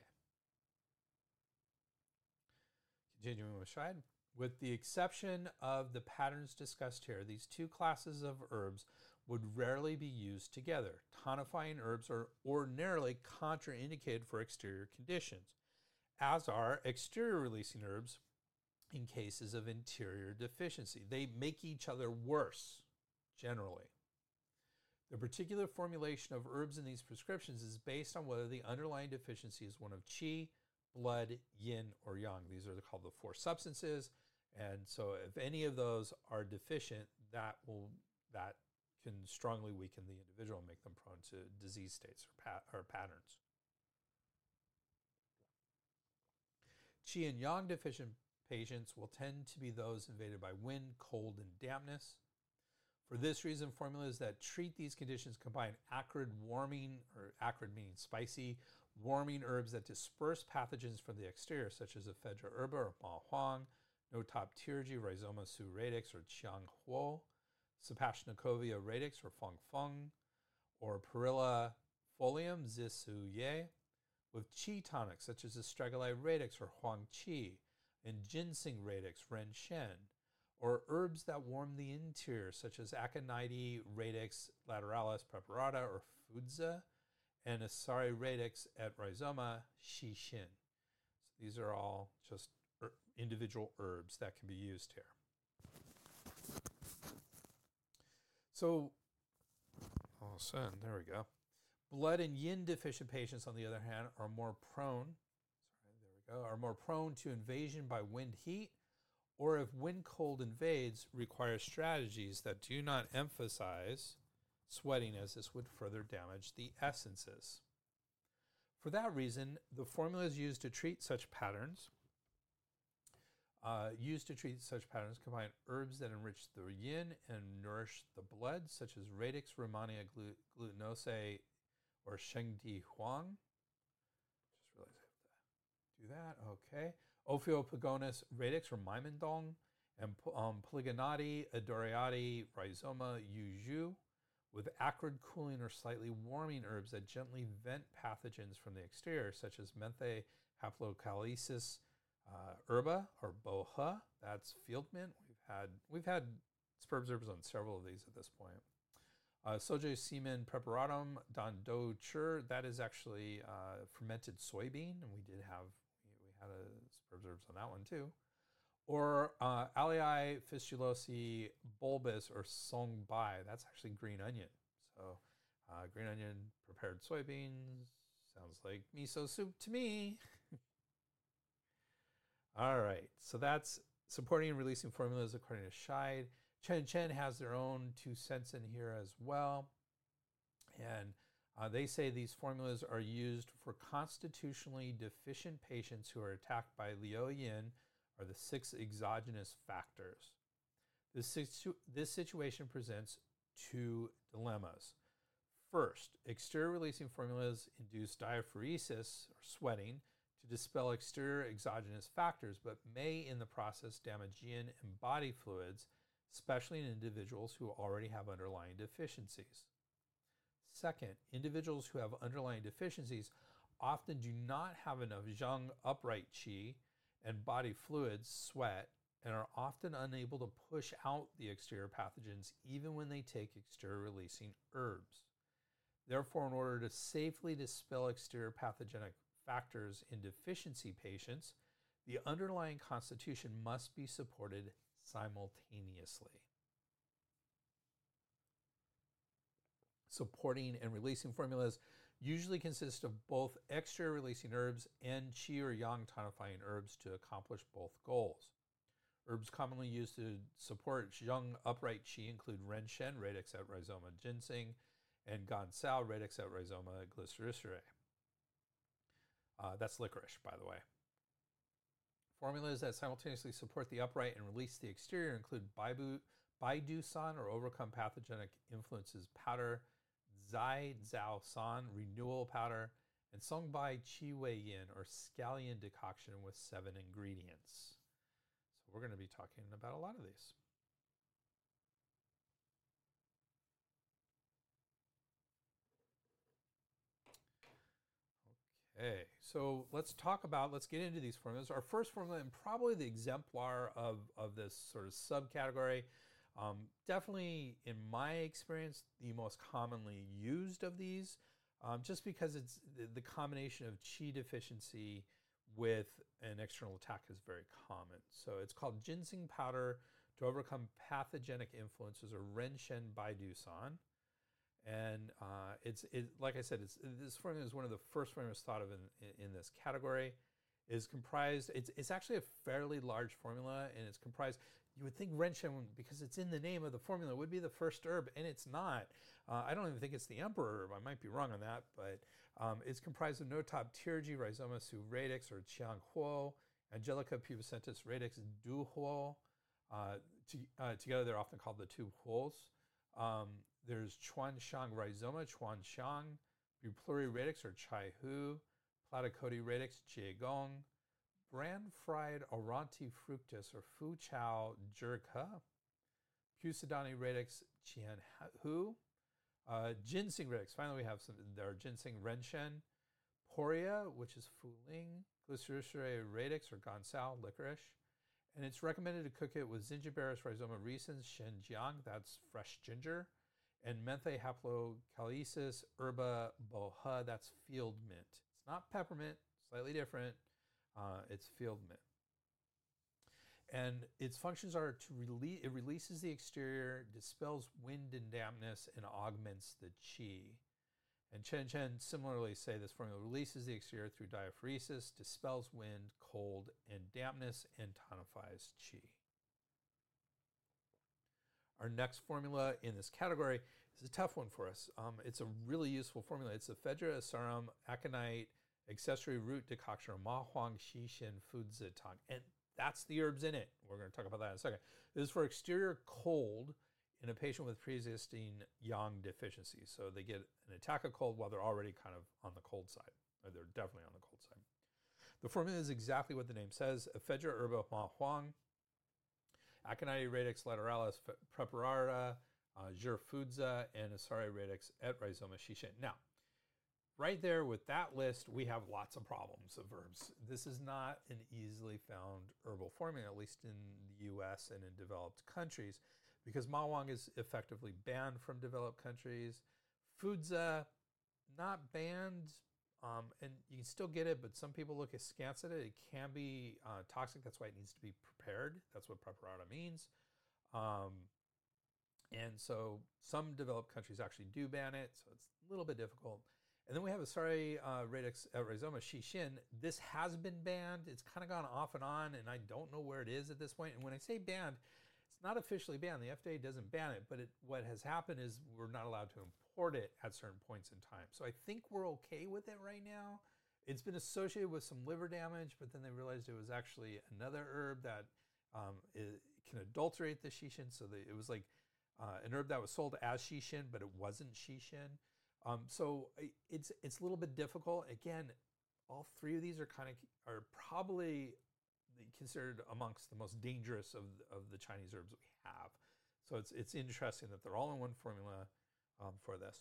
Continuing with Shide. With the exception of the patterns discussed here, these two classes of herbs would rarely be used together. Tonifying herbs are ordinarily contraindicated for exterior conditions, as are exterior releasing herbs in cases of interior deficiency. They make each other worse, generally. The particular formulation of herbs in these prescriptions is based on whether the underlying deficiency is one of qi, blood, yin, or yang. These are called the four substances. And so if any of those are deficient, that will that can strongly weaken the individual and make them prone to disease states or, pat, or patterns. Qi and yang deficient patients will tend to be those invaded by wind, cold, and dampness. For this reason, formulas that treat these conditions combine acrid warming, or acrid meaning spicy, warming herbs that disperse pathogens from the exterior, such as ephedra herba or ma huang, Notopterygi, Rhizoma su radix or Qiang huo, Sapashnacovia radix or Feng feng, or Perilla folium, Zisu ye, with qi tonics such as Astragalus radix or Huang qi, and Ginseng radix, Ren shen, or herbs that warm the interior such as Aconites radix lateralis preparata or Fudza, and Asari radix et Rhizoma Shi Xin. So these are all just individual herbs that can be used here. So, all of a sudden, there we go. Blood and yin deficient patients, on the other hand, are more prone, sorry, there we go, are more prone to invasion by wind heat, or if wind cold invades, require strategies that do not emphasize sweating, as this would further damage the essences. For that reason, the formulas used to treat such patterns Uh, used to treat such patterns combine herbs that enrich the yin and nourish the blood, such as Radix romania glutinose or Shengdi Huang. Just realized I have to do that. Okay. Ophiopogonus radix or Mymendong, and um, Polygonati adoriati Rhizoma yuju, with acrid cooling or slightly warming herbs that gently vent pathogens from the exterior, such as Menthe haplocalicis Uh, herba or boha, that's field mint. We've had we've had Sperb herbs on several of these at this point. Uh, Soja semen preparatum dan do chur, that is actually uh, fermented soybean, and we did have we, we had a Sperb herbs on that one too. Or uh, Alii fistulosi bulbus or song bai, that's actually green onion. So uh, green onion prepared soybeans sounds like miso soup to me. All right, so that's supporting and releasing formulas according to Scheid. Chen Chen has their own two cents in here as well. And uh, they say these formulas are used for constitutionally deficient patients who are attacked by Liu Yin, or the six exogenous factors. This, situ- this situation presents two dilemmas. First, exterior releasing formulas induce diaphoresis, or sweating, to dispel exterior exogenous factors, but may in the process damage yin and body fluids, especially in individuals who already have underlying deficiencies. Second, individuals who have underlying deficiencies often do not have enough zhang upright qi and body fluids, sweat, and are often unable to push out the exterior pathogens even when they take exterior releasing herbs. Therefore, in order to safely dispel exterior pathogenic factors in deficiency patients, the underlying constitution must be supported simultaneously. Supporting and releasing formulas usually consists of both exterior releasing herbs and qi or yang tonifying herbs to accomplish both goals. Herbs commonly used to support zheng upright qi include renshen, radix et rhizoma ginseng, and gansao, radix et rhizoma glycericerae. Uh, that's licorice, by the way. Formulas that simultaneously support the upright and release the exterior include Baibu, Baidu San, or overcome pathogenic influences powder, Zai Zhao San, renewal powder, and Songbai Qi Wei Yin, or scallion decoction with seven ingredients. So we're going to be talking about a lot of these. Okay, so let's talk about, let's get into these formulas. Our first formula, and probably the exemplar of, of this sort of subcategory, um, definitely in my experience, the most commonly used of these, um, just because it's the, the combination of qi deficiency with an external attack is very common. So it's called ginseng powder to overcome pathogenic influences, or renshen baidu san. And uh, it's it, like I said, it's, this formula is one of the first formulas thought of in, in, in this category. It is comprised, it's, it's actually a fairly large formula, and it's comprised, you would think renshen, because it's in the name of the formula, would be the first herb, and it's not. Uh, I don't even think it's the emperor herb. I might be wrong on that, but um, it's comprised of Notab Tirji, Rhizoma su radix, or Qiang Huo, Angelica pubescentis radix, Du Huo. Uh, to, uh, together, they're often called the two Huos. Um, there's Chuan Shang Rhizoma, Chuan Shang, Bupluri radix, or Chai Hu, Platycody radix, Jie Gong, bran fried Auranti fructus, or Fu Chao Zhirke, Pusidani radix, Qian Hu, uh, ginseng radix. Finally, we have some, there ginseng renshen, Poria, which is Fu Ling, Glycericerae radix, or Gansao, licorice. And it's recommended to cook it with Zingiberis rhizoma recens, Shenjiang, that's fresh ginger, and Menthe haplocalcisis herba boha, that's field mint. It's not peppermint, slightly different. Uh, it's field mint. And its functions are to release, it releases the exterior, dispels wind and dampness, and augments the qi. And Chen Chen similarly say this formula releases the exterior through diaphoresis, dispels wind, cold, and dampness, and tonifies qi. Our next formula in this category is a tough one for us. Um, it's a really useful formula. It's the Phaedra asarum aconite accessory root decoction, or Ma Huang Xixin Fuzi Tang. And that's the herbs in it. We're going to talk about that in a second. This is for exterior cold in a patient with pre-existing yang deficiency. So they get an attack of cold while they're already kind of on the cold side, or they're definitely on the cold side. The formula is exactly what the name says: Ephedra herba Ma Huang, Aconite radix lateralis preparata, uh, Zhirfudza, and Asari radix et rhizoma Xixin. Now, right there with that list, we have lots of problems of herbs. This is not an easily found herbal formula, at least in the U S and in developed countries, because Ma Huang is effectively banned from developed countries. Fudza, not banned, um, and you can still get it, but some people look askance at it. It can be uh, toxic. That's why it needs to be prepared. That's what preparata means. Um, and so some developed countries actually do ban it, so it's a little bit difficult. And then we have Asari uh, radix uh, rhizoma Xixin. This has been banned. It's kind of gone off and on, and I don't know where it is at this point. And when I say banned, it's not officially banned. The F D A doesn't ban it, but it, what has happened is we're not allowed to import it at certain points in time. So I think we're okay with it right now. It's been associated with some liver damage, but then they realized it was actually another herb that um, it can adulterate the Xixin. So they, it was like uh, an herb that was sold as Xixin, but it wasn't Xixin. Um, so it's it's a little bit difficult. Again, all three of these are kind of are probably considered amongst the most dangerous of the, of the Chinese herbs we have. So it's it's interesting that they're all in one formula um, for this.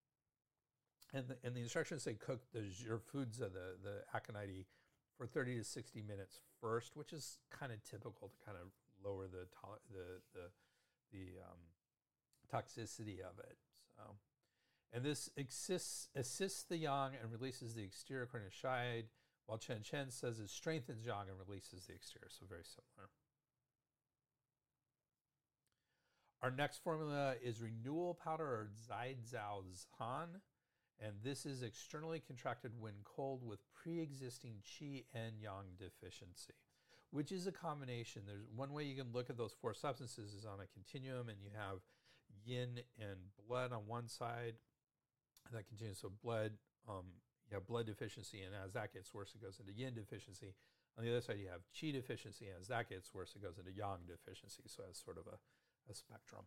And the, and the instructions say cook the Zhirfudza, the the aconite, for thirty to sixty minutes first, which is kind of typical to kind of lower the the the the um, toxicity of it. So. And this assists, assists the yang and releases the exterior according to Scheid, while Chen Chen says it strengthens yang and releases the exterior, so very similar. Our next formula is renewal powder, or Zai Zhao Zhan, And this is externally contracted when cold with pre-existing qi and yang deficiency, which is a combination. There's one way you can look at those four substances is on a continuum, and you have yin and blood on one side, and that continues. So blood, um, you have blood deficiency, and as that gets worse, it goes into yin deficiency. On the other side, you have qi deficiency, and as that gets worse, it goes into yang deficiency. So it's sort of a, a spectrum.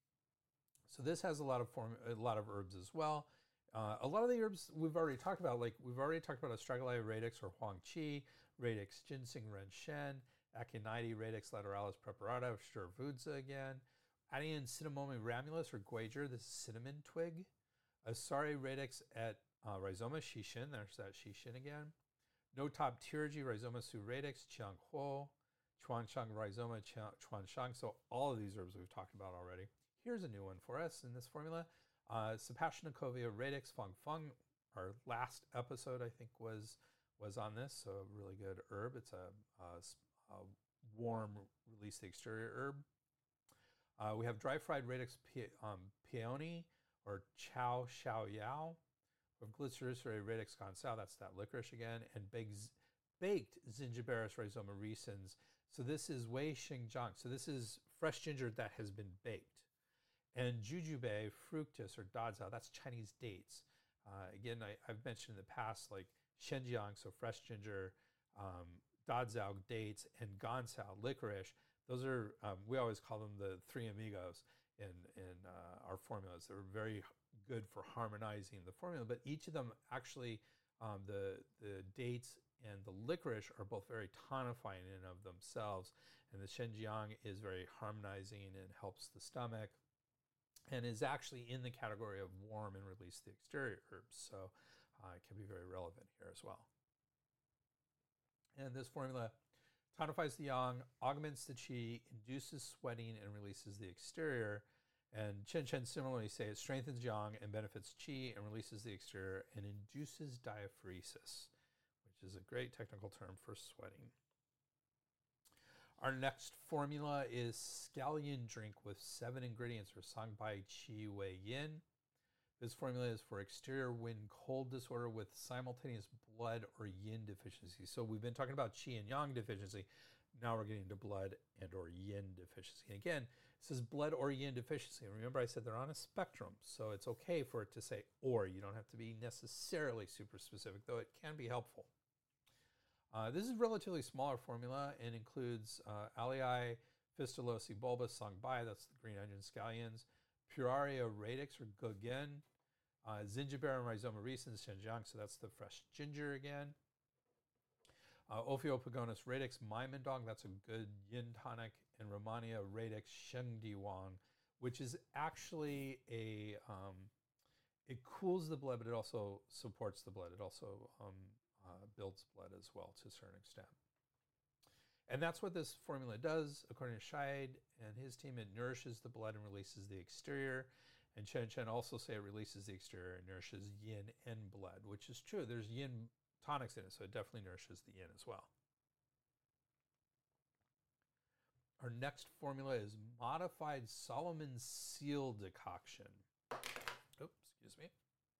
So this has a lot of form, a lot of herbs as well. Uh, a lot of the herbs we've already talked about, like we've already talked about Astragalus radix or Huang Qi, radix ginseng ren shen, Aconites radix lateralis preparata, Shervudza again, adding in Cinnamomum ramulus or guager, this is cinnamon twig, Asari radix et uh, Rhizoma shishin, there's that shishin again, No top pterygy, Rhizoma su radix, Qiang huo, Chuanshang rhizoma, Chuanshang. So all of these herbs we've talked about already. Here's a new one for us in this formula. Uh, Sapassionacovia radix feng feng. Our last episode, I think, was was on this. So a really good herb. It's a, a, a warm, release the exterior herb. Uh, we have dry fried radix pe- um, peony or chow xiao yao. We have Glycericerae radix gansao. That's that licorice again. And baked, baked Zingiberus rhizoma recens. So this is Wei Xingjiang. So this is fresh ginger that has been baked. And Jujube fructus or dazao, that's Chinese dates. Uh, again, I, I've mentioned in the past, like Shenjiang, so fresh ginger, um, dazao, dates, and gansao, licorice. Those are, um, we always call them the three amigos in, in uh, our formulas. They're very good for harmonizing the formula, but each of them actually, um, the, the dates and the licorice are both very tonifying in and of themselves. And the Shenjiang is very harmonizing and helps the stomach, and is actually in the category of warm and release the exterior herbs. So uh, it can be very relevant here as well. And this formula tonifies the yang, augments the qi, induces sweating, and releases the exterior. And Chen Chen similarly say it strengthens yang and benefits qi and releases the exterior and induces diaphoresis, which is a great technical term for sweating. Our next formula is scallion drink with seven ingredients, or Sangbai Qi Wei Yin. This formula is for exterior wind cold disorder with simultaneous blood or yin deficiency. So we've been talking about qi and yang deficiency. Now we're getting to blood and or yin deficiency. And again, it says blood or yin deficiency. And remember I said they're on a spectrum, so it's okay for it to say or. You don't have to be necessarily super specific, though it can be helpful. Uh, this is a relatively smaller formula and includes uh, Alii, Fistulosi bulbus, Sangbai, that's the green onion scallions, Puraria radix or Gogen, uh, Zingiber and Rhizoma recens, Shenjiang, so that's the fresh ginger again. Uh, Ophiopagonus radix, Maimendong, that's a good yin tonic, and Romania radix, Shengdiwang, which is actually a, um, it cools the blood, but it also supports the blood. It also um, Uh, builds blood as well to a certain extent. And that's what this formula does. According to Scheid and his team, it nourishes the blood and releases the exterior. And Chen Chen also say it releases the exterior and nourishes yin and blood, which is true. There's yin tonics in it, so it definitely nourishes the yin as well. Our next formula is modified Solomon's seal decoction. Oops, excuse me.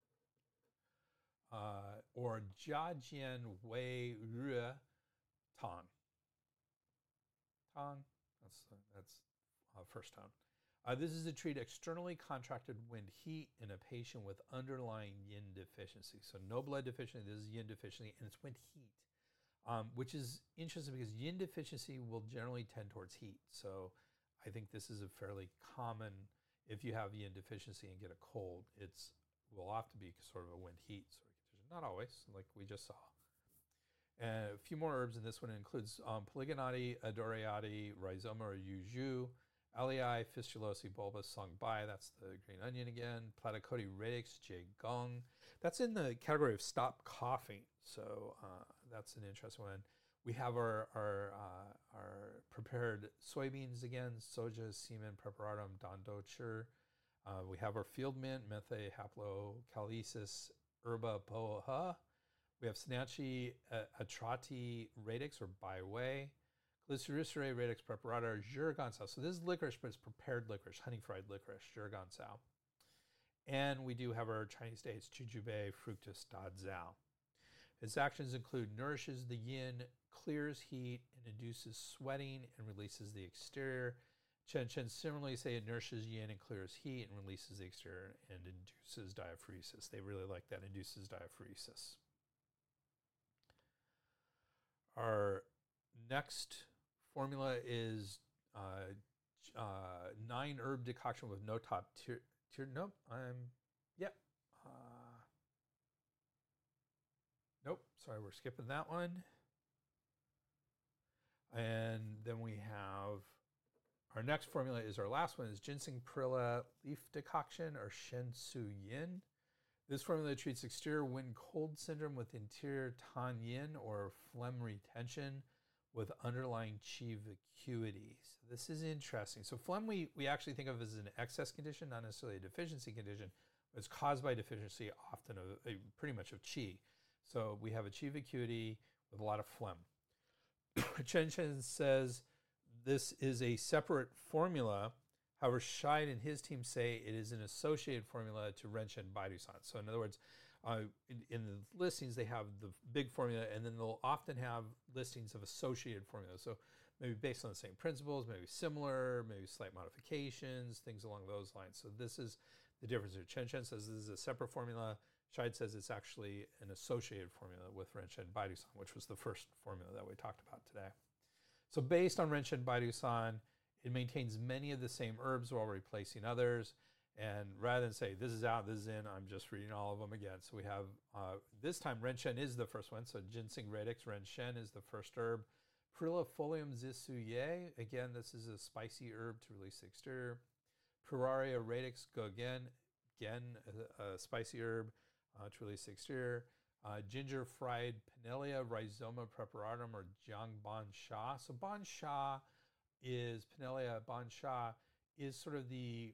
Uh, or Jiajian Wei Rue Tong. Tong, that's, uh, that's uh, first tone. Uh, this is to treat externally contracted wind heat in a patient with underlying yin deficiency. So no blood deficiency, this is yin deficiency, and it's wind heat, um, which is interesting because yin deficiency will generally tend towards heat. So I think this is a fairly common, if you have yin deficiency and get a cold, it's will often be sort of a wind heat sort of. Not always, like we just saw. And a few more herbs in this one. It includes um, Polygonati, Adoreati, Rhizoma or Yuju, Alii, Fistulosi bulbus, Sangbai, that's the green onion again, Platycodi radix, Jaegong. That's in the category of stop coughing, so uh, that's an interesting one. We have our our, uh, our prepared soybeans again, Soja, Semen, Preparatum, Dandocher. Uh, we have our field mint, Methe, Haplocalicis, Herba Boha. We have Snatchy uh, Atrati radix or Baiwei, Glycericerae radix preparata, Jurgansao. So this is licorice, but it's prepared licorice, honey fried licorice, Jurgansao. And we do have our Chinese dates, Jujube fructus dazao. Its actions include nourishes the yin, clears heat, and induces sweating and releases the exterior. Chen Chen similarly say it nourishes yin and clears heat and releases the exterior and induces diaphoresis. They really like that, induces diaphoresis. Our next formula is uh, uh, nine herb decoction with no top tier. tier nope, I'm, yep. Uh, nope, sorry, we're skipping that one. And then we have our next formula is our last one is ginseng perilla leaf decoction or Shen Su Yin. This formula treats exterior wind cold syndrome with interior tan yin or phlegm retention with underlying qi vacuity. So this is interesting. So phlegm we, we actually think of as an excess condition, not necessarily a deficiency condition, but it's caused by deficiency often of a, pretty much of qi. So we have a qi vacuity with a lot of phlegm. Chen Chen says this is a separate formula. However, Scheid and his team say it is an associated formula to Renshen Baidusan. So in other words, uh, in, in the listings, they have the big formula, and then they'll often have listings of associated formulas. So maybe based on the same principles, maybe similar, maybe slight modifications, things along those lines. So this is the difference here. Chen Chen says this is a separate formula. Scheid says it's actually an associated formula with Renshen Baidusan, which was the first formula that we talked about today. So based on Renshen Baidusan, it maintains many of the same herbs while replacing others. And rather than say, this is out, this is in, I'm just reading all of them again. So we have, uh, this time Renshen is the first one. So ginseng radix, Renshen is the first herb. Perillifolium zisuye, again, this is a spicy herb to release the exterior. Puraria radix gogen, again, a, a spicy herb uh, to release the exterior. Uh, ginger fried Pinellia rhizoma preparatum or jiang ban sha. So ban sha is Pinellia ban sha is sort of the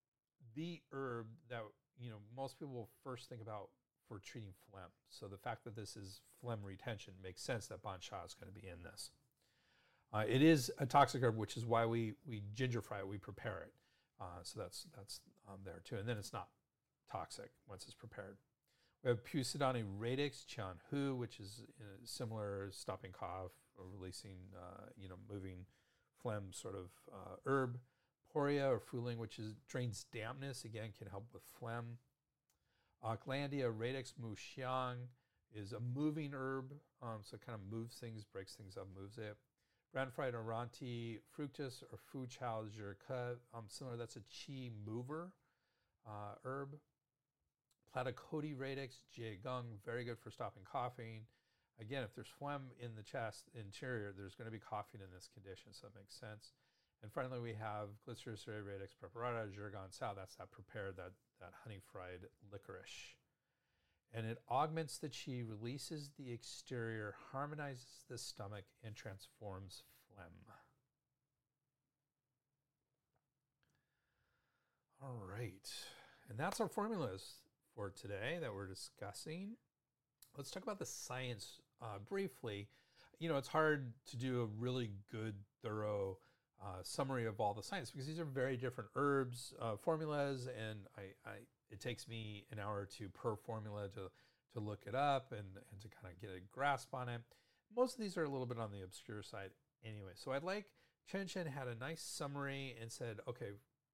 the herb that you know most people will first think about for treating phlegm. So the fact that this is phlegm retention makes sense that ban sha is going to be in this. Uh, it is a toxic herb, which is why we we ginger fry it, we prepare it. Uh, so that's that's um, there too, and then it's not toxic once it's prepared. We have Pusidani radix, Qian Hu, which is uh, similar, stopping cough, or releasing, uh, you know, moving phlegm sort of uh, herb. Poria or Fuling, which is drains dampness, again, can help with phlegm. Aucklandia radix Muxiang is a moving herb, um, so it kind of moves things, breaks things up, moves it. Brown fried Oronti fructus or Fu Chao Zhirke, um, similar, that's a qi mover uh, herb. Platycody radix, Jiegung, very good for stopping coughing. Again, if there's phlegm in the chest interior, there's going to be coughing in this condition, so that makes sense. And finally, we have Glycericerae radix preparata, Zhirgan Sao, that's that prepared, that, that honey-fried licorice. And it augments the qi, releases the exterior, harmonizes the stomach, and transforms phlegm. All right, and that's our formulas for today that we're discussing. Let's talk about the science uh, briefly. You know, it's hard to do a really good, thorough uh, summary of all the science because these are very different herbs, uh, formulas, and I, I it takes me an hour or two per formula to to look it up and, and to kind of get a grasp on it. Most of these are a little bit on the obscure side anyway. So I'd like, Chen Chen had a nice summary and said, okay,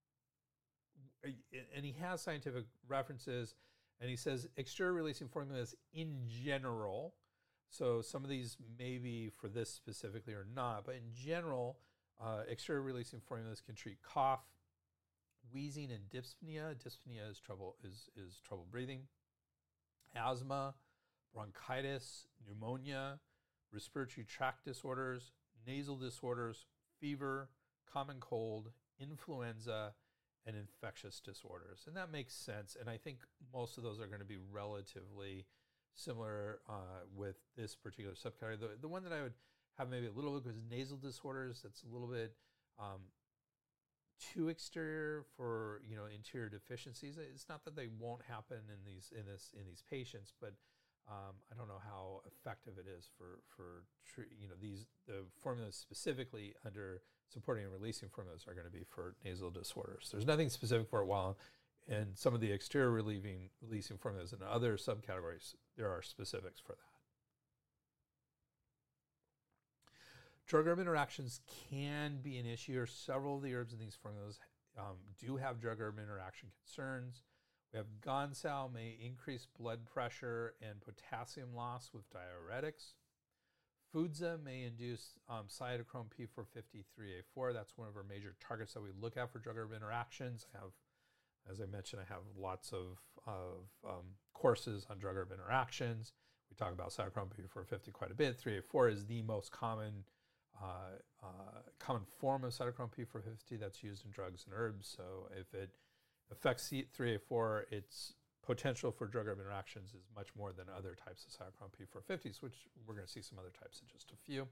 and he has scientific references, and he says exterior releasing formulas in general. So some of these may be for this specifically or not, but in general, uh, exterior releasing formulas can treat cough, wheezing, and dyspnea. Dyspnea is trouble is is trouble breathing. Asthma, bronchitis, pneumonia, respiratory tract disorders, nasal disorders, fever, common cold, influenza, and infectious disorders. And that makes sense. And I think most of those are going to be relatively similar uh, with this particular subcategory. The, the one that I would have maybe a little bit was nasal disorders. That's a little bit um, too exterior for, you know, interior deficiencies. It's not that they won't happen in these in this in these patients, but um, I don't know how effective it is for for you know these the formulas specifically under supporting and releasing formulas are going to be for nasal disorders. There's nothing specific for it while and some of the exterior relieving, releasing formulas and other subcategories, there are specifics for that. Drug-herb interactions can be an issue, or several of the herbs in these formulas um, do have drug-herb interaction concerns. We have Gonsul may increase blood pressure and potassium loss with diuretics. Fudza may induce um, cytochrome P four fifty-three A four. That's one of our major targets that we look at for drug-herb interactions. I have, as I mentioned, I have lots of, of um, courses on drug-herb interactions. We talk about cytochrome P four fifty quite a bit. three A four is the most common uh, uh, common form of cytochrome P four fifty that's used in drugs and herbs. So if it affects three A four, its potential for drug-herb interactions is much more than other types of cytochrome P four fifties, which we're going to see some other types in just a few.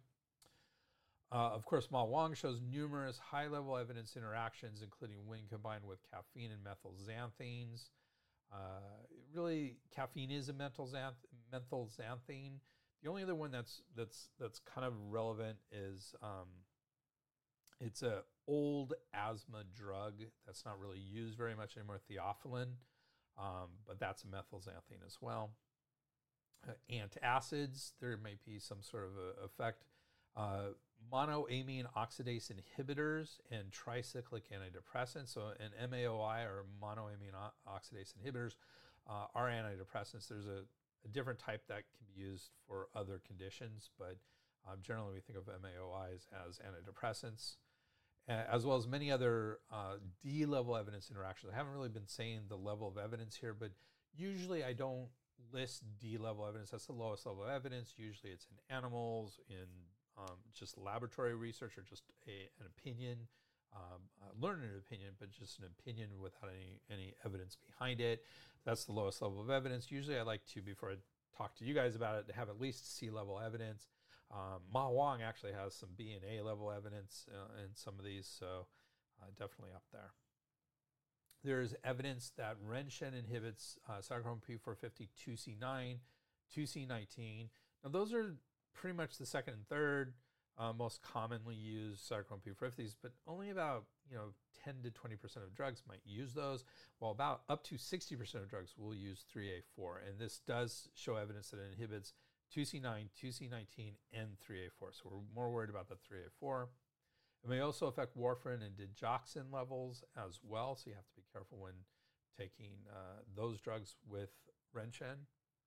Uh, of course, Ma Wang shows numerous high-level evidence interactions, including when combined with caffeine and methylxanthines. Uh, really, caffeine is a methylxanth- methylxanthine. The only other one that's that's that's kind of relevant is um, it's a old asthma drug that's not really used very much anymore, theophylline, um, but that's a methylxanthine as well. Uh, antacids, there may be some sort of a effect. Uh, monoamine oxidase inhibitors and tricyclic antidepressants. So an M A O I, or monoamine oxidase inhibitors, uh, are antidepressants. There's a, a different type that can be used for other conditions, but um, generally we think of M A O Is as antidepressants, as well as many other uh, D-level evidence interactions. I haven't really been saying the level of evidence here, but usually I don't list D-level evidence. That's the lowest level of evidence. Usually it's in animals, in um, just laboratory research, or just a, an opinion, um, uh, learned an opinion, but just an opinion without any, any evidence behind it. That's the lowest level of evidence. Usually I like to, before I talk to you guys about it, to have at least C-level evidence. Um, Ma Wang actually has some B and A level evidence uh, in some of these, so uh, definitely up there. There's evidence that Renshen inhibits uh, cytochrome P four fifty, two C nine, two C nineteen. Now those are pretty much the second and third uh, most commonly used cytochrome P four fifties, but only about you know ten to twenty percent of drugs might use those, while about up to sixty percent of drugs will use three A four. And this does show evidence that it inhibits two C nine, two C nineteen, and three A four. So we're more worried about the three A four. It may also affect warfarin and digoxin levels as well, so you have to be careful when taking uh, those drugs with Renshen.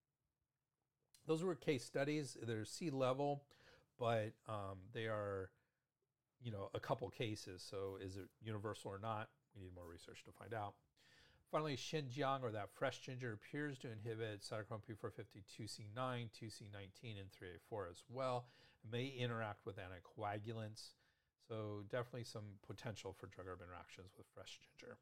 Those were case studies. They're C-level, but um, they are, you know, a couple cases. So is it universal or not? We need more research to find out. Finally, Xinjiang, or that fresh ginger, appears to inhibit cytochrome P four fifty, two C nine, two C nineteen, and three A four as well. It may interact with anticoagulants. So definitely some potential for drug-herb interactions with fresh ginger.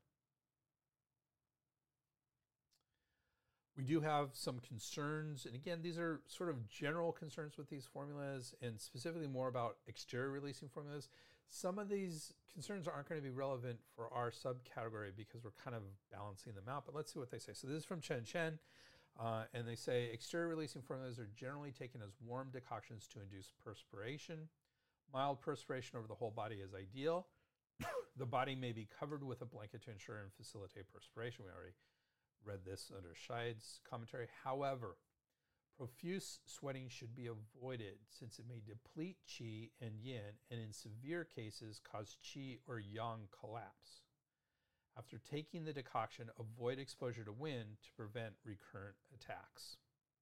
We do have some concerns, and again, these are sort of general concerns with these formulas, and specifically more about exterior releasing formulas. Some of these concerns aren't going to be relevant for our subcategory because we're kind of balancing them out, but let's see what they say. So this is from Chen Chen, uh, and they say exterior releasing formulas are generally taken as warm decoctions to induce perspiration. Mild perspiration over the whole body is ideal. The body may be covered with a blanket to ensure and facilitate perspiration. We already read this under Scheid's commentary. However, profuse sweating should be avoided since it may deplete qi and yin, and in severe cases cause qi or yang collapse. After taking the decoction, avoid exposure to wind to prevent recurrent attacks.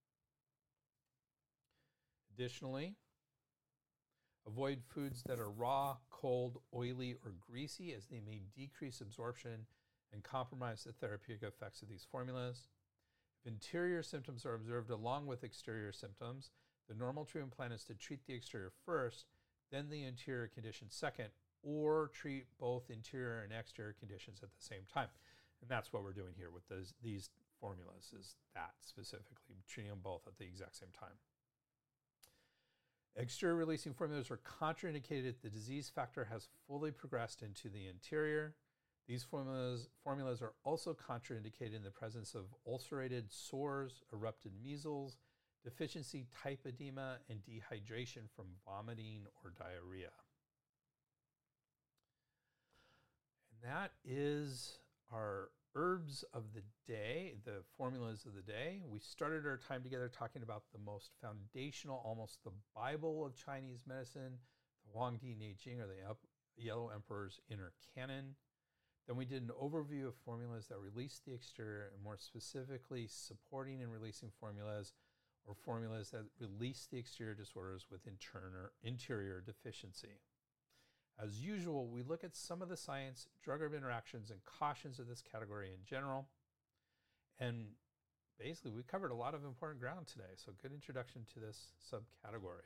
Additionally, avoid foods that are raw, cold, oily, or greasy, as they may decrease absorption and compromise the therapeutic effects of these formulas. If interior symptoms are observed along with exterior symptoms, the normal treatment plan is to treat the exterior first, then the interior condition second, or treat both interior and exterior conditions at the same time. And that's what we're doing here with those, these formulas, is that specifically, treating them both at the exact same time. Exterior releasing formulas are contraindicated if the disease factor has fully progressed into the interior. These formulas, formulas are also contraindicated in the presence of ulcerated sores, erupted measles, deficiency type edema, and dehydration from vomiting or diarrhea. And that is our herbs of the day, the formulas of the day. We started our time together talking about the most foundational, almost the Bible of Chinese medicine, the Huangdi Neijing, or the Yellow Emperor's Inner Canon. Then we did an overview of formulas that release the exterior, and more specifically, supporting and releasing formulas or formulas that release the exterior disorders with interior, interior deficiency. As usual, we look at some of the science, drug-herb interactions, and cautions of this category in general. And basically, we covered a lot of important ground today, so good introduction to this subcategory.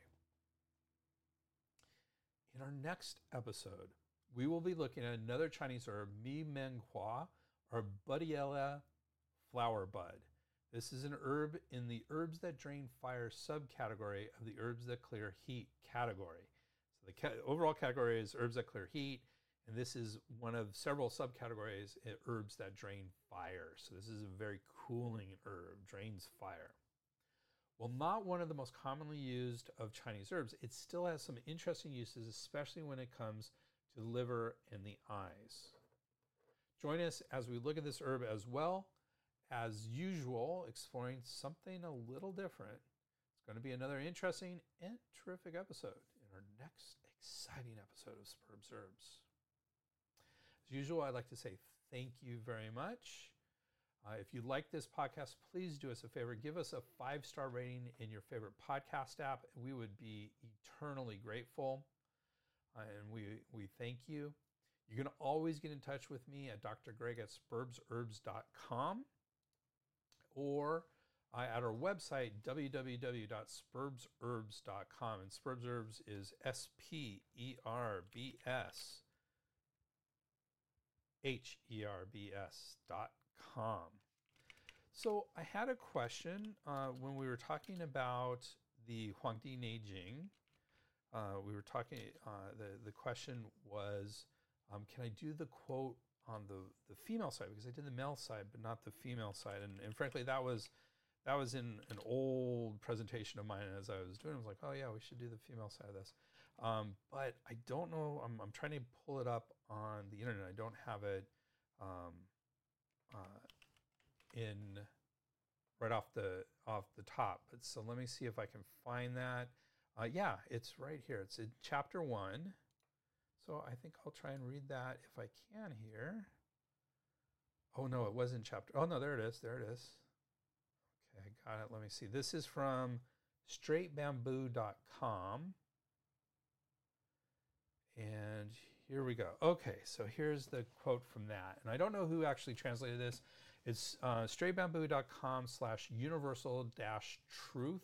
In our next episode, we will be looking at another Chinese herb, Mi Meng Hua, or Buddleia flower bud. This is an herb in the herbs that drain fire subcategory of the herbs that clear heat category. So the ca- overall category is herbs that clear heat, and this is one of several subcategories, herbs that drain fire. So this is a very cooling herb, drains fire. While not one of the most commonly used of Chinese herbs, it still has some interesting uses, especially when it comes to the liver and the eyes. Join us as we look at this herb as well. As usual, exploring something a little different. It's going to be another interesting and terrific episode in our next exciting episode of Spurbs Herbs. As usual, I'd like to say thank you very much. Uh, if you like this podcast, please do us a favor. Give us a five-star rating in your favorite podcast app. We would be eternally grateful. Uh, and we, we thank you. You can always get in touch with me at D R Greg at spurbs herbs dot com or uh, at our website, w w w dot spurbs herbs dot com. And Spurbs Herbs is S P E R B S H E R B S dot com. So I had a question uh, when we were talking about the Huangdi Neijing. Uh, we were talking, uh, the, the question was, um, can I do the quote on the, the female side? Because I did the male side, but not the female side. And, and frankly, that was that was in an old presentation of mine as I was doing. I was like, oh yeah, we should do the female side of this. Um, but I don't know, I'm, I'm trying to pull it up on the internet. I don't have it um, uh, in right off the off the top. But so let me see if I can find that. Uh, yeah, it's right here. It's in chapter one. So I think I'll try and read that if I can here. Oh no, it was in chapter. Oh no, there it is. There it is. Okay, I got it. Let me see. This is from straight bamboo dot com. And here we go. Okay, so here's the quote from that. And I don't know who actually translated this. It's uh, straight bamboo dot com slash universal dash truth.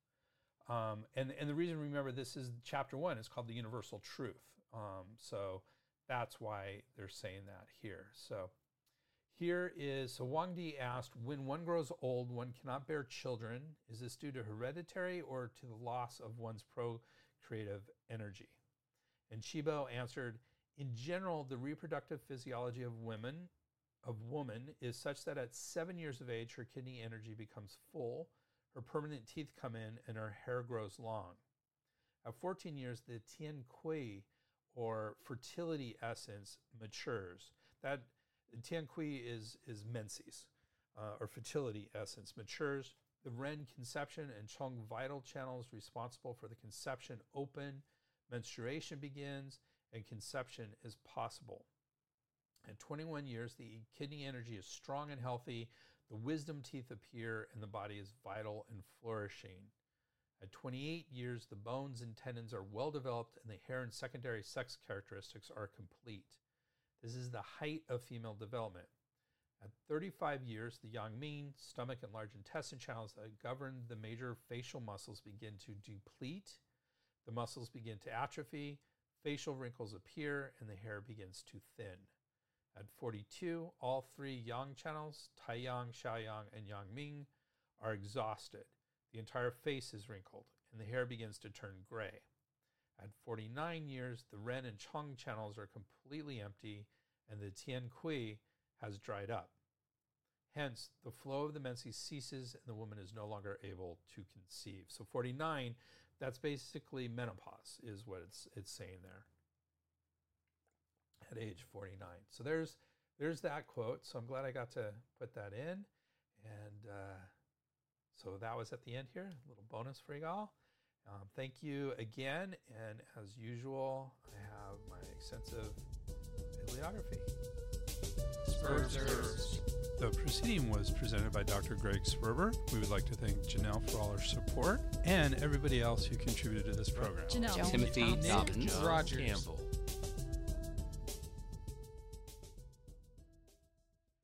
Um, and, and the reason, remember, this is chapter one. It's called the Universal Truth. Um, so that's why they're saying that here. So here is, so Huangdi asked, when one grows old, one cannot bear children. Is this due to hereditary or to the loss of one's procreative energy? And Shibo answered, in general, the reproductive physiology of women, of woman is such that at seven years of age, her kidney energy becomes full, her permanent teeth come in, and her hair grows long. At fourteen years, the Tian Kui, or fertility essence, matures. That Tian Kui is, is menses, uh, or fertility essence, matures. The Ren conception and Chong vital channels responsible for the conception open, menstruation begins, and conception is possible. At twenty-one years, the kidney energy is strong and healthy, the wisdom teeth appear, and the body is vital and flourishing. At twenty-eight years, the bones and tendons are well developed, and the hair and secondary sex characteristics are complete. This is the height of female development. At thirty-five years, the Yangming, stomach, and large intestine channels that govern the major facial muscles begin to deplete. The muscles begin to atrophy, facial wrinkles appear, and the hair begins to thin. At forty-two, all three Yang channels, Taiyang, Xiaoyang, and Yangming, are exhausted. The entire face is wrinkled, and the hair begins to turn gray. At forty-nine years, the Ren and Chong channels are completely empty, and the Tian Kui has dried up. Hence, the flow of the menses ceases, and the woman is no longer able to conceive. So forty-nine, that's basically menopause, is what it's it's saying there. At age forty-nine. So there's there's that quote. So I'm glad I got to put that in. And uh, so that was at the end here, a little bonus for y'all. Um, thank you again. And as usual, I have my extensive bibliography. Spurs. The proceeding was presented by Doctor Greg Sperber. We would like to thank Janelle for all her support and everybody else who contributed to this program. Janelle. Timothy Thompson. Dobbins. Roger Campbell.